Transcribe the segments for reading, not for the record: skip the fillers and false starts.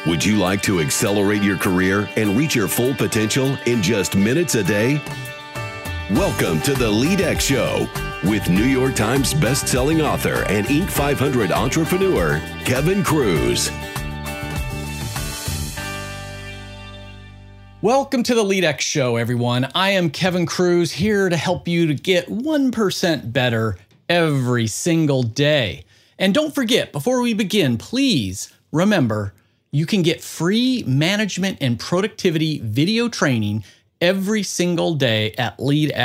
Would you like to accelerate your career and reach your full potential in just minutes a day? Welcome to the LeadX Show with New York Times best-selling author and Inc. 500 entrepreneur, Kevin Kruse. Welcome to the LeadX Show, everyone. I am Kevin Kruse, here to help you to get 1% better every single day. And don't forget, before we begin, please remember, you can get free management and productivity video training every single day at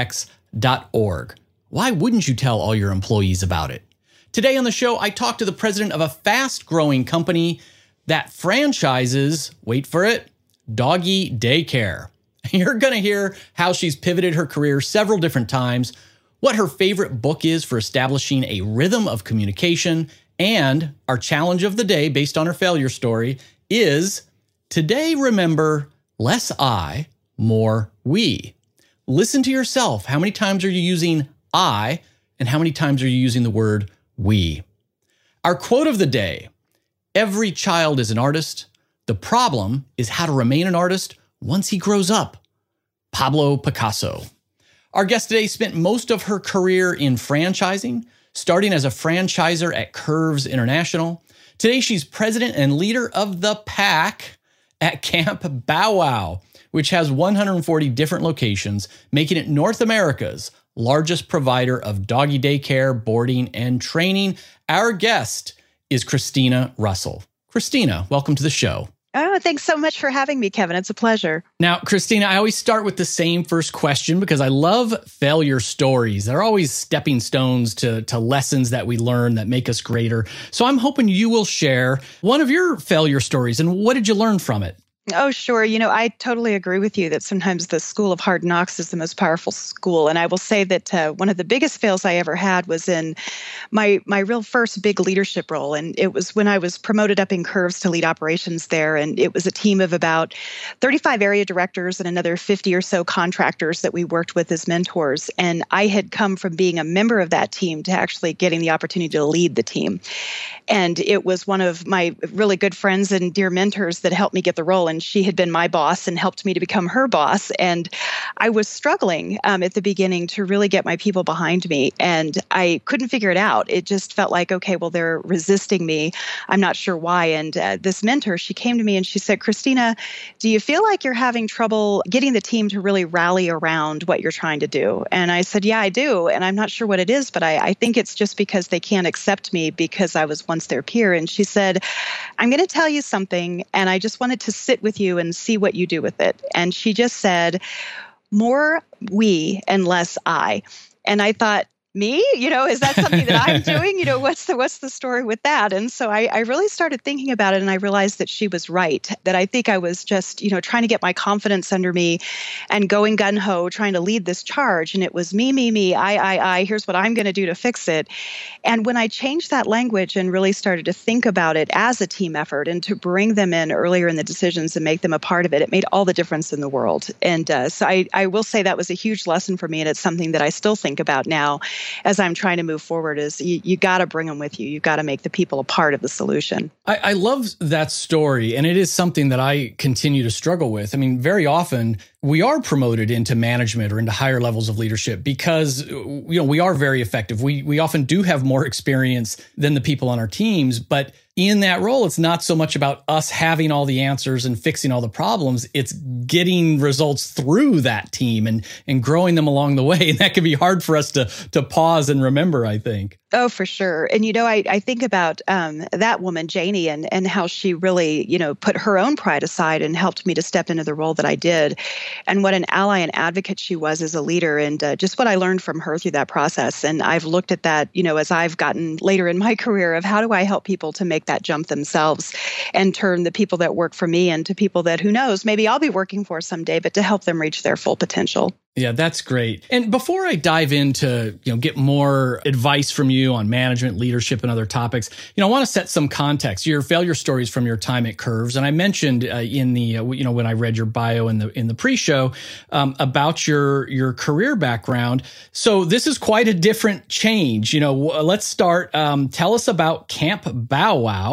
leadx.org. Why wouldn't you tell all your employees about it? Today on the show, I talked to the president of a fast-growing company that franchises, wait for it, doggy daycare. You're going to hear how she's pivoted her career several different times, what her favorite book is for establishing a rhythm of communication, and our challenge of the day based on her failure story is, today remember, less I, more we. Listen to yourself. How many times are you using I, and how many times are you using the word we? Our quote of the day: every child is an artist. The problem is how to remain an artist once he grows up. Pablo Picasso. Our guest today spent most of her career in franchising, starting as a franchisor at Curves International. Today, she's president and leader of the pack at Camp Bow Wow, which has 140 different locations, making it North America's largest provider of doggy daycare, boarding, and training. Our guest is Christina Russell. Christina, welcome to the show. Oh, thanks so much for having me, Kevin. It's a pleasure. Now, Christina, I always start with the same first question because I love failure stories. They're always stepping stones to lessons that we learn that make us greater. So I'm hoping you will share one of your failure stories and what did you learn from it? Oh, sure. I totally agree with you that sometimes the school of hard knocks is the most powerful school. And I will say that one of the biggest fails I ever had was in my real first big leadership role. And it was when I was promoted up in Curves to lead operations there. And it was a team of about 35 area directors and another 50 or so contractors that we worked with as mentors. And I had come from being a member of that team to actually getting the opportunity to lead the team. And it was one of my really good friends and dear mentors that helped me get the role. And she had been my boss and helped me to become her boss. And I was struggling at the beginning to really get my people behind me. And I couldn't figure it out. It just felt like, okay, well, they're resisting me. I'm not sure why. And this mentor, she came to me and she said, Christina, do you feel like you're having trouble getting the team to really rally around what you're trying to do? And I said, yeah, I do. And I'm not sure what it is, but I think it's just because they can't accept me because I was once their peer. And she said, I'm going to tell you something, and I just wanted to sit with you and see what you do with it. And she just said, more we and less I. And I thought, me? Is that something that I'm doing? What's the story with that? And so I really started thinking about it, and I realized that she was right, that I think I was just, trying to get my confidence under me and going gung-ho, trying to lead this charge. And it was me, I, here's what I'm going to do to fix it. And when I changed that language and really started to think about it as a team effort and to bring them in earlier in the decisions and make them a part of it, it made all the difference in the world. And so I will say that was a huge lesson for me. And it's something that I still think about now as I'm trying to move forward, is you got to bring them with you. You've got to make the people a part of the solution. I love that story. And it is something that I continue to struggle with. I mean, very often we are promoted into management or into higher levels of leadership because, we are very effective. We often do have more experience than the people on our teams, but in that role, it's not so much about us having all the answers and fixing all the problems. It's getting results through that team and growing them along the way. And that can be hard for us to pause and remember, I think. Oh, for sure. And, I think about that woman, Janie, and how she really, put her own pride aside and helped me to step into the role that I did. And what an ally and advocate she was as a leader, and just what I learned from her through that process. And I've looked at that, as I've gotten later in my career, of how do I help people to make that jump themselves and turn the people that work for me into people that, who knows, maybe I'll be working for someday, but to help them reach their full potential. Yeah, that's great. And before I dive into, get more advice from you on management, leadership, and other topics, I want to set some context. Your failure stories from your time at Curves, and I mentioned in the, when I read your bio in the pre-show about your career background. So this is quite a different change. Let's start. Tell us about Camp Bow Wow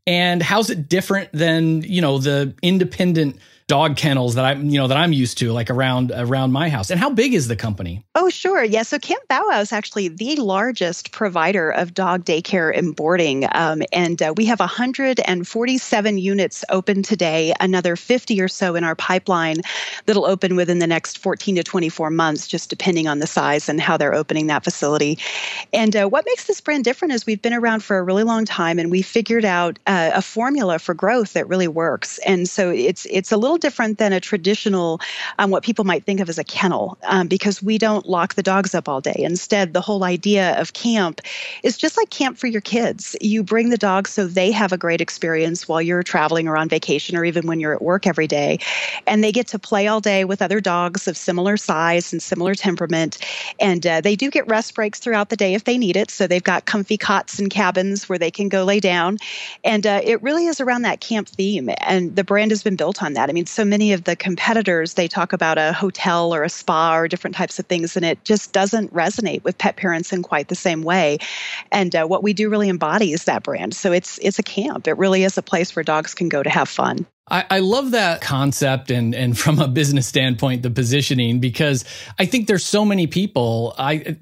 And how's it different than, the independent dog kennels that I'm used to, like around my house? And how big is the company? Oh, sure. Yeah. So Camp Bow Wow is actually the largest provider of dog daycare and boarding. And we have 147 units open today, another 50 or so in our pipeline that'll open within the next 14 to 24 months, just depending on the size and how they're opening that facility. And what makes this brand different is we've been around for a really long time, and we figured out a formula for growth that really works. And so it's a little different than a traditional, what people might think of as a kennel, because we don't lock the dogs up all day. Instead, the whole idea of camp is just like camp for your kids. You bring the dogs so they have a great experience while you're traveling or on vacation, or even when you're at work every day. And they get to play all day with other dogs of similar size and similar temperament. And they do get rest breaks throughout the day if they need it. So they've got comfy cots and cabins where they can go lay down. And it really is around that camp theme. And the brand has been built on that. I mean, so many of the competitors, they talk about a hotel or a spa or different types of things, and it just doesn't resonate with pet parents in quite the same way. And what we do really embodies that brand. So it's a camp. It really is a place where dogs can go to have fun. I love that concept and from a business standpoint, the positioning, because I think there's so many people.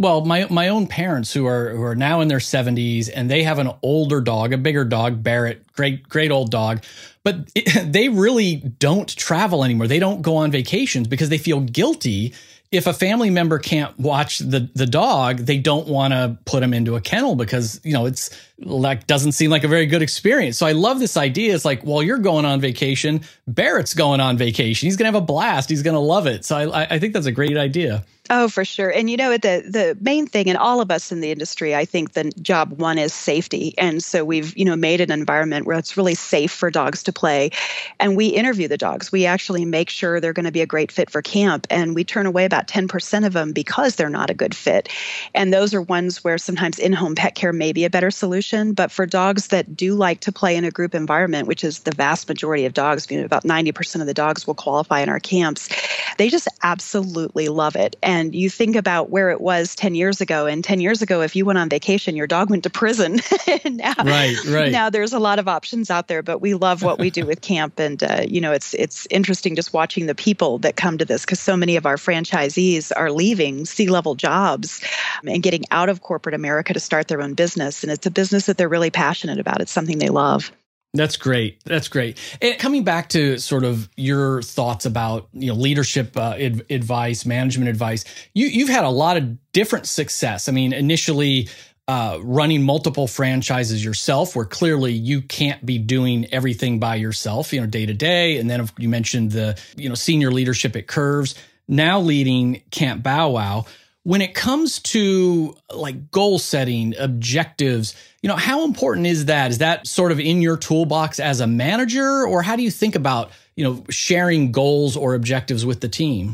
My own parents who are now in their 70s, and they have an older dog, a bigger dog, Barrett, great old dog. But they really don't travel anymore. They don't go on vacations because they feel guilty. If a family member can't watch the dog, they don't want to put him into a kennel because, it's like doesn't seem like a very good experience. So I love this idea. It's like, while you're going on vacation, Barrett's going on vacation. He's going to have a blast. He's going to love it. So I think that's a great idea. Oh, for sure. And the main thing, and all of us in the industry, I think the job one is safety. And so we've, made an environment where it's really safe for dogs to play. And we interview the dogs. We actually make sure they're going to be a great fit for camp. And we turn away about 10% of them because they're not a good fit. And those are ones where sometimes in-home pet care may be a better solution. But for dogs that do like to play in a group environment, which is the vast majority of dogs, about 90% of the dogs will qualify in our camps, they just absolutely love it. And you think about where it was 10 years ago. And 10 years ago, if you went on vacation, your dog went to prison. And now there's a lot of options out there, but we love what we do with camp. And, it's interesting just watching the people that come to this, because so many of our franchisees are leaving C-level jobs and getting out of corporate America to start their own business. And it's a business that they're really passionate about. It's something they love. That's great. That's great. And coming back to sort of your thoughts about, leadership advice, management advice, you've had a lot of different success. I mean, initially running multiple franchises yourself, where clearly you can't be doing everything by yourself, day to day. And then you mentioned the, senior leadership at Curves, now leading Camp Bow Wow. When it comes to like goal setting, objectives, how important is that? Is that sort of in your toolbox as a manager, or how do you think about, sharing goals or objectives with the team?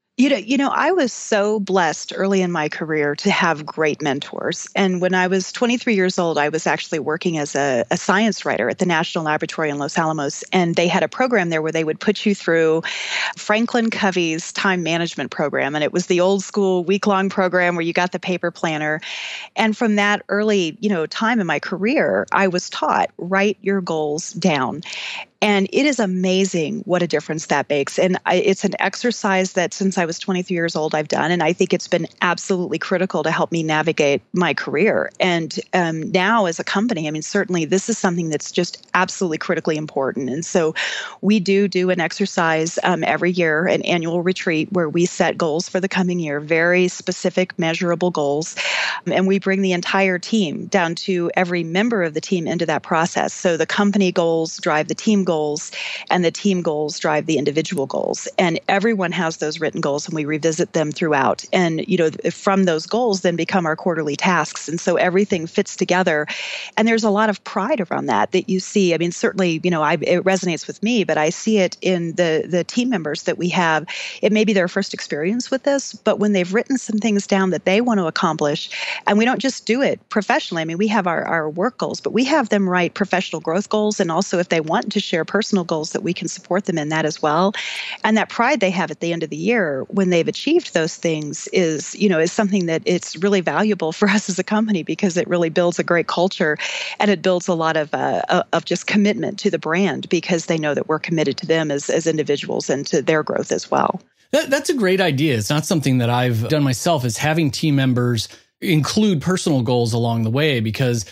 I was so blessed early in my career to have great mentors. And when I was 23 years old, I was actually working as a science writer at the National Laboratory in Los Alamos. And they had a program there where they would put you through Franklin Covey's time management program. And it was the old school week-long program where you got the paper planner. And from that early, time in my career, I was taught, write your goals down. And it is amazing what a difference that makes. And it's an exercise that since I was 23 years old, I've done. And I think it's been absolutely critical to help me navigate my career. And now as a company, certainly this is something that's just absolutely critically important. And so we do an exercise every year, an annual retreat where we set goals for the coming year, very specific, measurable goals. And we bring the entire team down to every member of the team into that process. So the company goals drive the team goals, and the team goals drive the individual goals. And everyone has those written goals, and we revisit them throughout. And, from those goals then become our quarterly tasks. And so everything fits together. And there's a lot of pride around that you see. Certainly, it resonates with me, but I see it in the team members that we have. It may be their first experience with this, but when they've written some things down that they want to accomplish, And we don't just do it professionally. I mean, we have our work goals, but we have them write professional growth goals. And also if they want to share personal goals, that we can support them in that as well. And that pride they have at the end of the year when they've achieved those things is something that it's really valuable for us as a company, because it really builds a great culture, and it builds a lot of just commitment to the brand, because they know that we're committed to them as individuals and to their growth as well. That's a great idea. It's not something that I've done myself, is having team members include personal goals along the way, because,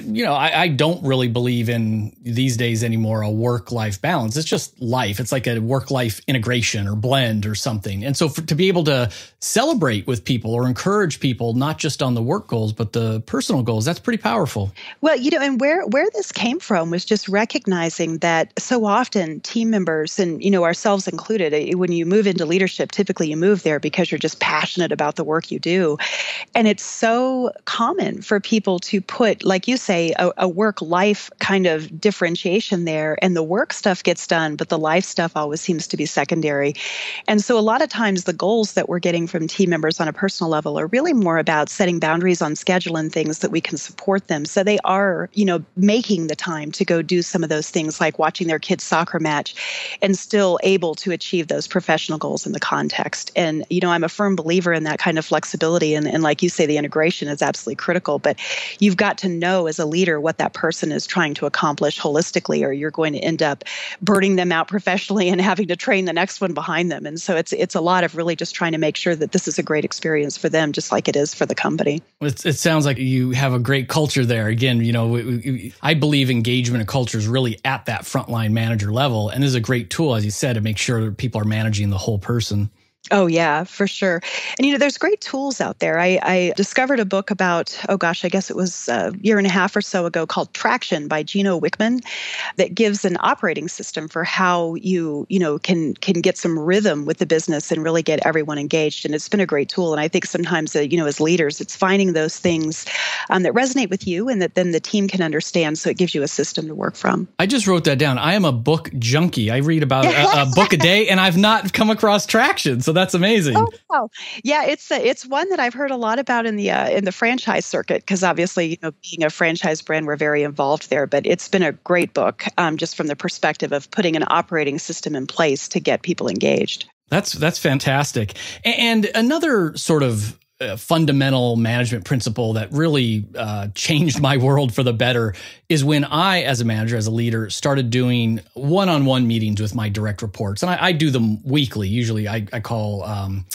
I don't really believe in these days anymore a work-life balance. It's just life. It's like a work-life integration or blend or something. And so to be able to celebrate with people or encourage people, not just on the work goals, but the personal goals, that's pretty powerful. Well, and where this came from was just recognizing that so often team members, and, ourselves included, when you move into leadership, typically you move there because you're just passionate about the work you do. And it's so common for people to put, like you say, a work-life kind of differentiation there, and the work stuff gets done, but the life stuff always seems to be secondary. And so a lot of times the goals that we're getting from team members on a personal level are really more about setting boundaries on schedule and things that we can support them. So they are, making the time to go do some of those things like watching their kids' soccer match, and still able to achieve those professional goals in the context. And, I'm a firm believer in that kind of flexibility. And like you say, the integration is absolutely critical, but you've got to know as a leader what that person is trying to accomplish holistically, or you're going to end up burning them out professionally and having to train the next one behind them. And so it's a lot of really just trying to make sure that this is a great experience for them, just like it is for the company. It sounds like you have a great culture there. Again, I believe engagement and culture is really at that frontline manager level, and is a great tool, as you said, to make sure that people are managing the whole person. Oh, yeah, for sure. And, there's great tools out there. I discovered a book about, I guess it was a year and a half or so ago, called Traction by Gino Wickman, that gives an operating system for how you can get some rhythm with the business and really get everyone engaged. And it's been a great tool. And I think sometimes, as leaders, it's finding those things that resonate with you and that then the team can understand. So it gives you a system to work from. I just wrote that down. I am a book junkie. I read about a book a day, and I've not come across Traction. So that's amazing. Oh, wow. Yeah, it's one that I've heard a lot about in the franchise circuit, because obviously, being a franchise brand, we're very involved there. But it's been a great book, just from the perspective of putting an operating system in place to get people engaged. That's fantastic. And another sort of fundamental management principle that really changed my world for the better is when I, as a manager, as a leader, started doing one-on-one meetings with my direct reports. And I do them weekly. Usually I call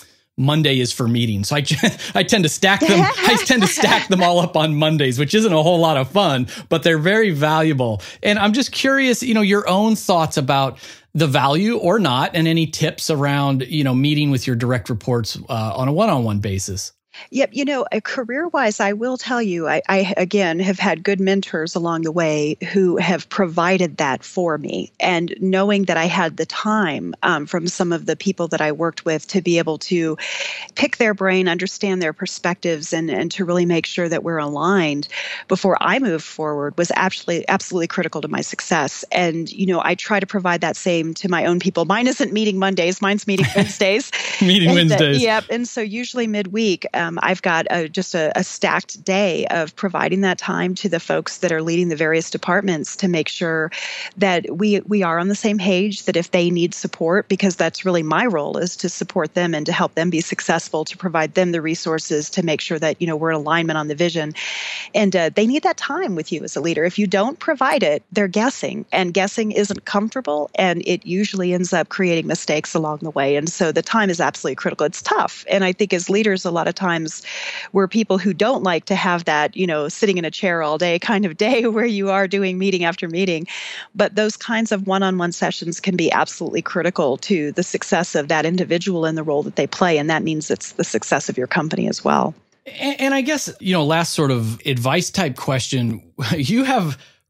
Monday is for meetings. So I tend to stack them. I tend to stack them all up on Mondays, which isn't a whole lot of fun, but they're very valuable. And I'm just curious, your own thoughts about the value or not, and any tips around, meeting with your direct reports on a one-on-one basis. Yep. Career-wise, I will tell you, I again have had good mentors along the way who have provided that for me. And knowing that I had the time from some of the people that I worked with to be able to pick their brain, understand their perspectives, and to really make sure that we're aligned before I moved forward was absolutely critical to my success. And, I try to provide that same to my own people. Mine isn't meeting Mondays, mine's meeting Wednesdays. Wednesdays. Yep. And so usually midweek, I've got just a stacked day of providing that time to the folks that are leading the various departments to make sure that we are on the same page, that if they need support, because that's really my role, is to support them and to help them be successful, to provide them the resources to make sure that, we're in alignment on the vision. And they need that time with you as a leader. If you don't provide it, they're guessing, and guessing isn't comfortable, and it usually ends up creating mistakes along the way. And so the time is absolutely critical. It's tough. And I think as leaders, a lot of times we're people who don't like to have that, sitting in a chair all day kind of day where you are doing meeting after meeting. But those kinds of one-on-one sessions can be absolutely critical to the success of that individual in the role that they play. And that means it's the success of your company as well. And I guess, last sort of advice type question, you have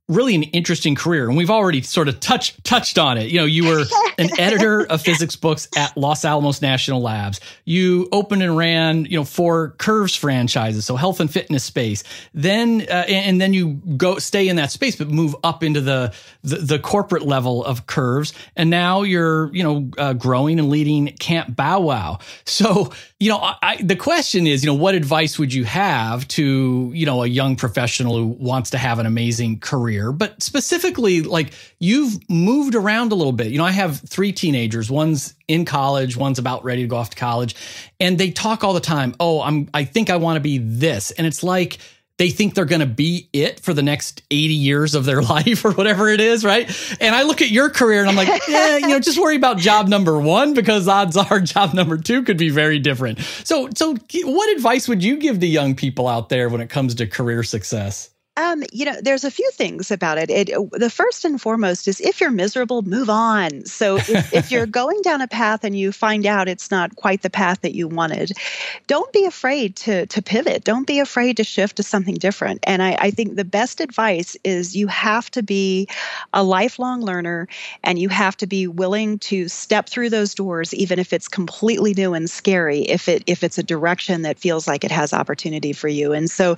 really an interesting career. And we've already sort of touched on it. You were an editor of physics books at Los Alamos National Labs. You opened and ran, 4 Curves franchises, so health and fitness space. Then, and then you stay in that space, but move up into the corporate level of Curves. And now you're, growing and leading Camp Bow Wow. So, the question is, what advice would you have to, a young professional who wants to have an amazing career, but specifically, like, you've moved around a little bit. I have 3 teenagers. One's in college, one's about ready to go off to college, and they talk all the time. Oh, I think I want to be this. And it's like, they think they're going to be it for the next 80 years of their life or whatever it is, right? And I look at your career and I'm like, just worry about job number 1, because odds are job number 2 could be very different. So what advice would you give to young people out there when it comes to career success? There's a few things about it. The first and foremost is, if you're miserable, move on. So if you're going down a path and you find out it's not quite the path that you wanted, don't be afraid to pivot. Don't be afraid to shift to something different. And I think the best advice is, you have to be a lifelong learner, and you have to be willing to step through those doors, even if it's completely new and scary, if it's a direction that feels like it has opportunity for you. And so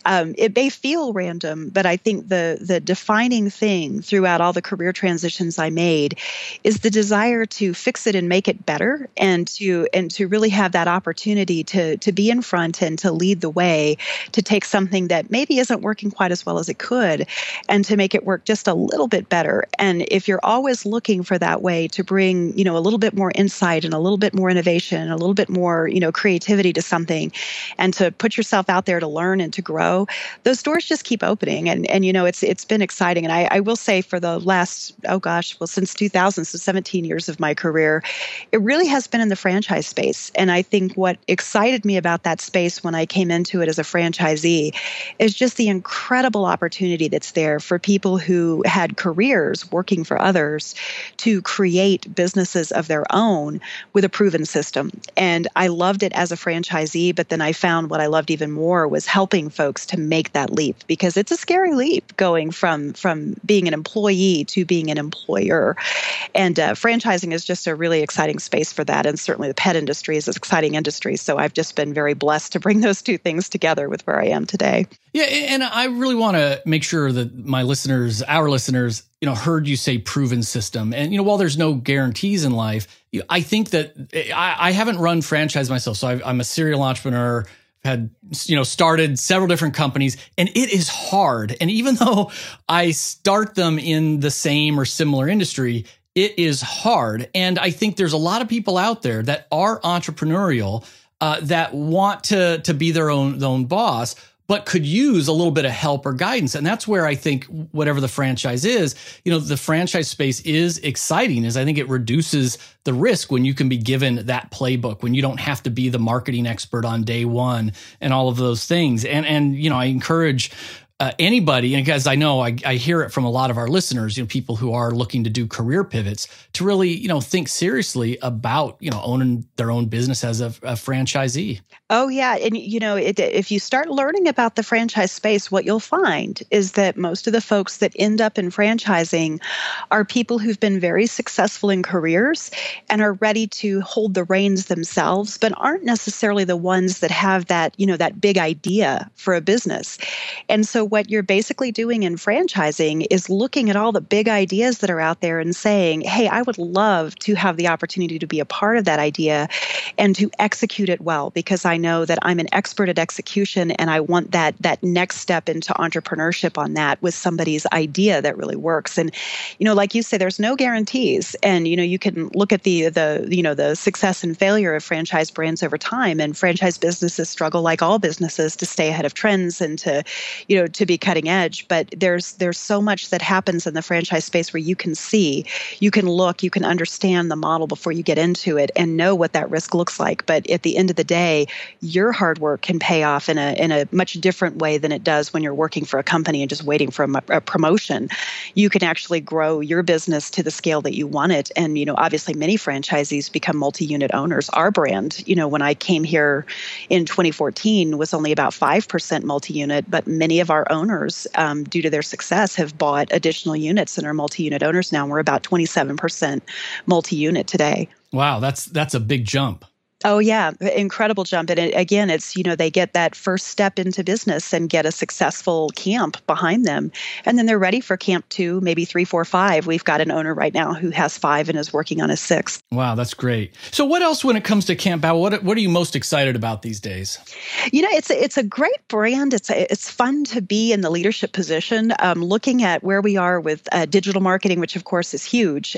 it may feel random, but I think the defining thing throughout all the career transitions I made is the desire to fix it and make it better, and to really have that opportunity to be in front and to lead the way, to take something that maybe isn't working quite as well as it could, and to make it work just a little bit better. And if you're always looking for that way to bring, a little bit more insight and a little bit more innovation and a little bit more, creativity to something, and to put yourself out there to learn and to grow, those doors just keep opening. And it's been exciting. And I will say, for the last, since 2000, so 17 years of my career, it really has been in the franchise space. And I think what excited me about that space when I came into it as a franchisee is just the incredible opportunity that's there for people who had careers working for others to create businesses of their own with a proven system. And I loved it as a franchisee, but then I found what I loved even more was helping folks to make that leap, because it's a scary leap going from being an employee to being an employer. And franchising is just a really exciting space for that. And certainly the pet industry is an exciting industry. So I've just been very blessed to bring those 2 things together with where I am today. Yeah. And I really want to make sure that our listeners, heard you say proven system. And, while there's no guarantees in life, I think that I haven't run franchise myself. So I'm a serial entrepreneur, had, started several different companies, and it is hard. And even though I start them in the same or similar industry, it is hard. And I think there's a lot of people out there that are entrepreneurial, that want to be their own boss, but could use a little bit of help or guidance. And that's where I think whatever the franchise is, the franchise space is exciting, is I think it reduces the risk when you can be given that playbook, when you don't have to be the marketing expert on day one and all of those things. And I encourage anybody, and because I know I hear it from a lot of our listeners, people who are looking to do career pivots, to really, think seriously about, owning their own business as a franchisee. Oh, yeah. And, if you start learning about the franchise space, what you'll find is that most of the folks that end up in franchising are people who've been very successful in careers and are ready to hold the reins themselves, but aren't necessarily the ones that have that, that big idea for a business. And so what you're basically doing in franchising is looking at all the big ideas that are out there and saying, hey, I would love to have the opportunity to be a part of that idea and to execute it well, because I know that I'm an expert at execution, and I want that next step into entrepreneurship on that with somebody's idea that really works. And, like you say, there's no guarantees. And, you can look at the success and failure of franchise brands over time, and franchise businesses struggle, like all businesses, to stay ahead of trends and to be cutting edge. But there's so much that happens in the franchise space where you can see, you can look, you can understand the model before you get into it and know what that risk looks like. But at the end of the day, your hard work can pay off in a much different way than it does when you're working for a company and just waiting for a promotion. You can actually grow your business to the scale that you want it. And, obviously many franchisees become multi-unit owners. Our brand, when I came here in 2014, was only about 5% multi-unit, but many of our our owners, due to their success, have bought additional units and are multi-unit owners now. We're about 27% multi-unit today. Wow, that's a big jump. Oh, yeah. Incredible jump. And again, it's, they get that first step into business and get a successful camp behind them. And then they're ready for camp 2, maybe 3, 4, 5. We've got an owner right now who has 5 and is working on his 6th. Wow, that's great. So what else when it comes to Camp Bow Wow? What are you most excited about these days? It's a great brand. It's fun to be in the leadership position. Looking at where we are with digital marketing, which of course is huge.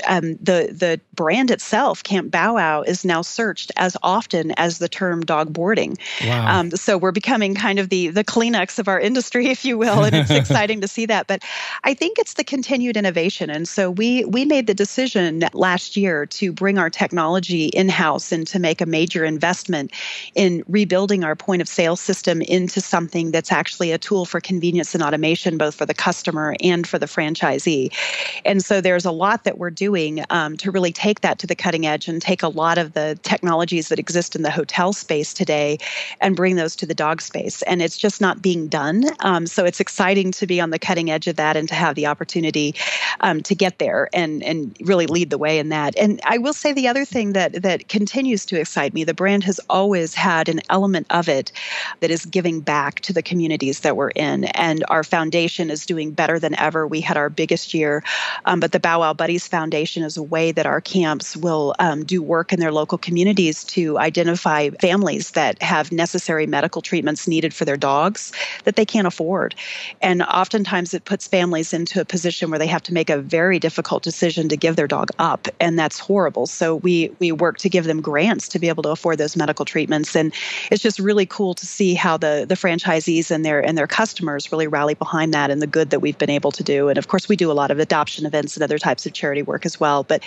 The brand itself, Camp Bow Wow, is now searched as often as the term dog boarding. Wow. So we're becoming kind of the Kleenex of our industry, if you will, and it's exciting to see that. But I think it's the continued innovation. And so we made the decision last year to bring our technology in-house and to make a major investment in rebuilding our point of sale system into something that's actually a tool for convenience and automation, both for the customer and for the franchisee. And so there's a lot that we're doing to really take that to the cutting edge and take a lot of the technologies that exist in the hotel space today and bring those to the dog space. And it's just not being done. So it's exciting to be on the cutting edge of that and to have the opportunity to get there and really lead the way in that. And I will say the other thing that continues to excite me, the brand has always had an element of it that is giving back to the communities that we're in. And our foundation is doing better than ever. We had our biggest year, but the Bow Wow Buddies Foundation is a way that our camps will do work in their local communities to identify families that have necessary medical treatments needed for their dogs that they can't afford. And oftentimes it puts families into a position where they have to make a very difficult decision to give their dog up. And that's horrible. So we work to give them grants to be able to afford those medical treatments. And it's just really cool to see how the franchisees and their customers really rally behind that and the good that we've been able to do. And of course, we do a lot of adoption events and other types of charity work as well. But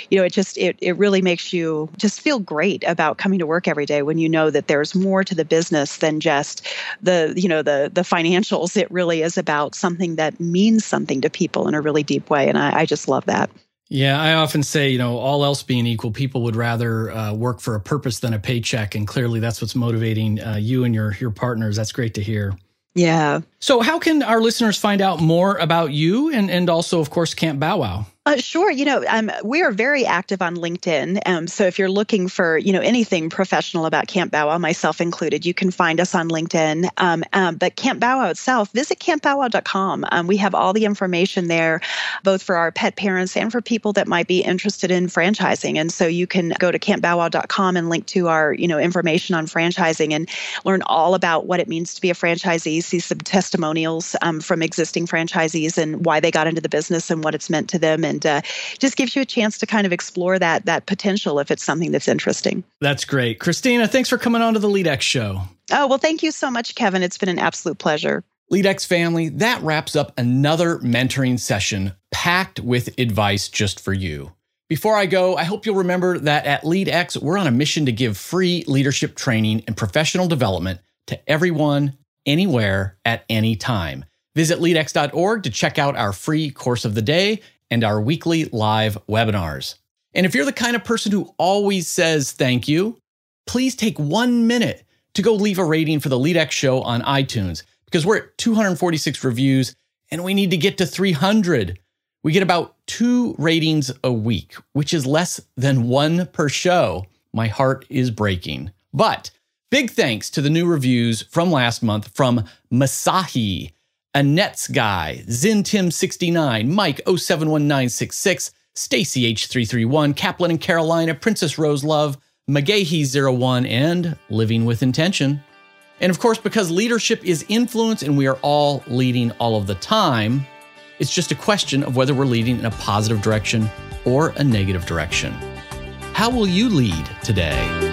it really makes you just feel great about coming to work every day when you know that there's more to the business than just the financials. It really is about something that means something to people in a really deep way. And I just love that. Yeah, I often say, all else being equal, people would rather work for a purpose than a paycheck. And clearly that's what's motivating you and your partners. That's great to hear. Yeah. So how can our listeners find out more about you and also, of course, Camp Bow Wow? Sure. We are very active on LinkedIn. So if you're looking for, anything professional about Camp Bow Wow, myself included, you can find us on LinkedIn. But Camp Bow Wow itself, visit campbowwow.com. We have all the information there, both for our pet parents and for people that might be interested in franchising. And so you can go to campbowwow.com and link to our, information on franchising and learn all about what it means to be a franchisee, see some testimonials from existing franchisees and why they got into the business and what it's meant to them. And just gives you a chance to kind of explore that potential if it's something that's interesting. That's great. Christina, thanks for coming on to the LeadX Show. Oh, well, thank you so much, Kevin. It's been an absolute pleasure. LeadX family, that wraps up another mentoring session packed with advice just for you. Before I go, I hope you'll remember that at LeadX, we're on a mission to give free leadership training and professional development to everyone, anywhere, at any time. Visit leadx.org to check out our free course of the day and our weekly live webinars. And if you're the kind of person who always says thank you, please take 1 minute to go leave a rating for the LeadX Show on iTunes, because we're at 246 reviews and we need to get to 300. We get about 2 ratings a week, which is less than 1 per show. My heart is breaking. But big thanks to the new reviews from last month from Masahi, Annette's Guy, ZinTim69, Mike 071966, Stacy H331, Kaplan and Carolina, Princess Rose Love, McGahee01, and Living with Intention. And of course, because leadership is influence and we are all leading all of the time, it's just a question of whether we're leading in a positive direction or a negative direction. How will you lead today?